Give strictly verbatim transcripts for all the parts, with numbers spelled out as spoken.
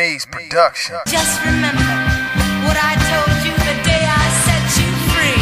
Maze Production. Just remember what I told you the day I set you free.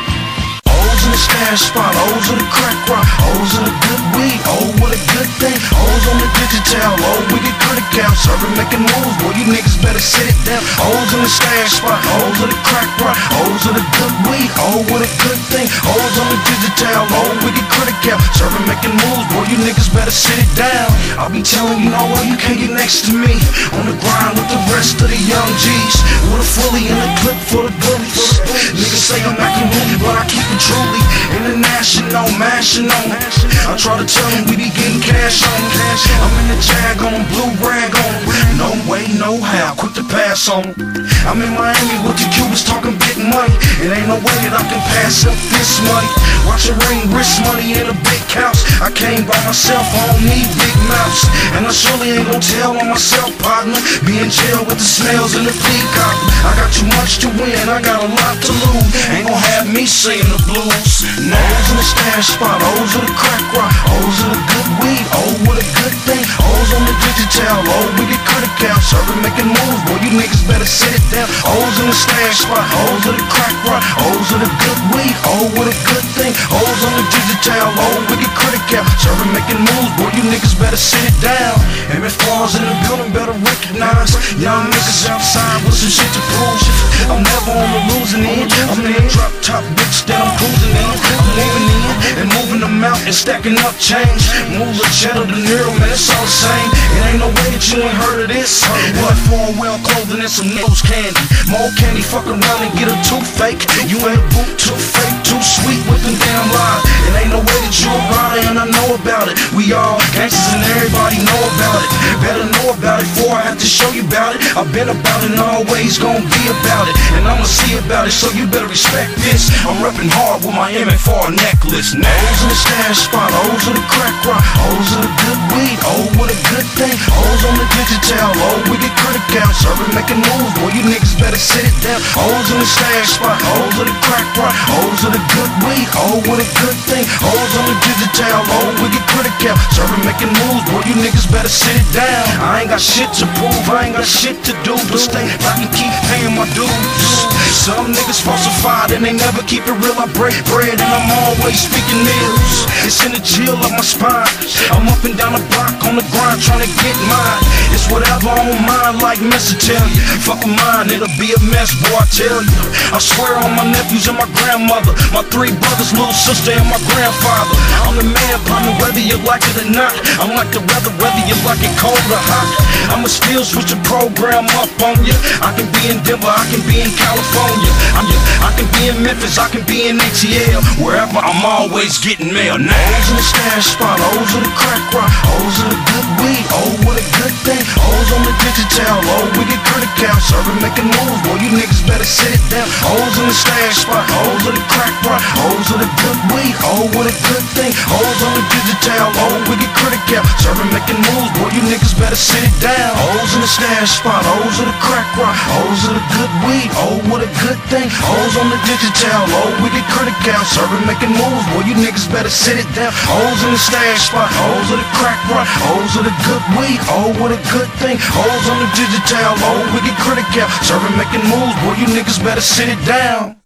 O's in the stash spot, O's in the crack rock, O's in the good weed, oh what a good thing. O's on the digital, oh we get critical, serving making moves, boy you niggas better sit it down. O's in the stash spot, O's in the crack rock, O's in the good weed, oh what a good thing. O's on the digital, oh we get critical, serving making moves, boy you niggas better sit it down. I'll be telling you, know what, you can't get next to me. On the grind with the rest of the young G's, with a fully in the clip for the bullies. Niggas say I'm acting rude, but I keep it truly international, mashing on. I try to tell them we be getting cash on. I'm in the jag on, blue rag on. No way, no how, quick to pass on. I'm in Miami with the Cubans talking big money. It ain't no way that I can pass up this money. Watching ring, wrist money in a big house. I came by myself, I don't need big mouths. And I surely ain't gon' tell on myself, partner. Be in jail with the snails and the peacock. I got too much to win, I got a lot to lose. Ain't gon' have me singing the blues. O's in the stash spot, O's in the crack rock, O's in the good weed, oh what a good thing. O's on the digital, oh we get critical, serving making moves, boy you niggas better sit it down. O's in the stash spot, O's in the crack rock, O's in the good weed, oh what a good thing. O's on the digital, oh we get critical, serving making moves, boy you niggas better sit it down. M F R's in the building, better recognize. Young niggas outside with some shit to prove. I'm never on the losing end. I'm in the drop top bitch that I'm cruising in. I'm moving in and moving them out and stacking up change. Move the cheddar, the Nero, man, it's all the same. It ain't no way that you ain't heard of this. But for well clothing and some nose candy. More candy, fuck around and get a toothache. You ain't boot, too fake, too sweet with them damn lies. It ain't no way that you a rider and I know about it. We all gangsters and everybody know about it. Better know about it before I have to show you about it. I've been about it and always gonna be about it. And I'ma see about it, so you better respect this. I'm reppin' hard with my M F R necklace. Now O's in the stash spot, O's in the crack rock, O's in the good weed, oh what a good thing. O's on the digital, oh we get critical, serving making moves, boy you niggas better sit it down. O's in the stash spot, O's in the crack rock, O's in the good weed, oh what a good thing. O's on the digital, oh we get critical, serving making moves, boy you niggas better sit it down. I ain't got shit to prove, I ain't got shit to do, but stay I can keep paying my dues. Some niggas falsified and they never keep it real. I break bread and I'm always speaking news. It's in the chill of my spine. I'm up and down the block on the grind trying to get mine. It's whatever on mine, like Messi tell you. Fuck with mine, it'll be a mess, boy, I tell you. I swear on my nephews and my grandmother, my three brothers, little sister, and my grandfather. I'm the man, partner, whether you like it or not. I'm like the weather, whether you like it cold or hot. I'ma still switch the program up on you. I can be in Denver, I can be in California. I'm I can be in Memphis, I can be in A T L. Wherever, I'm always getting mail. Now O's in the stash spot, O's in the crack rock, O's in the good weed, oh what a good thing. O's on the digital, oh we get critical, serving making moves, boy you niggas better sit it down. O's in the stash spot, O's in the crack rock, O's in the good weed, oh what a good thing. O's on the digital, oh we get critical, serving making moves, boy you niggas better sit it down. O's in the stash spot, O's in the crack rock, O's in the good weed, oh what a good thing. O's on the digital, oh we get critical, serving making moves, boy you niggas better sit it down. O's in the stash spot, O's in the crack rock, O's in the good weed, oh what a good thing. O's on the digital, oh we get critical, serving making moves, boy you niggas better sit it down.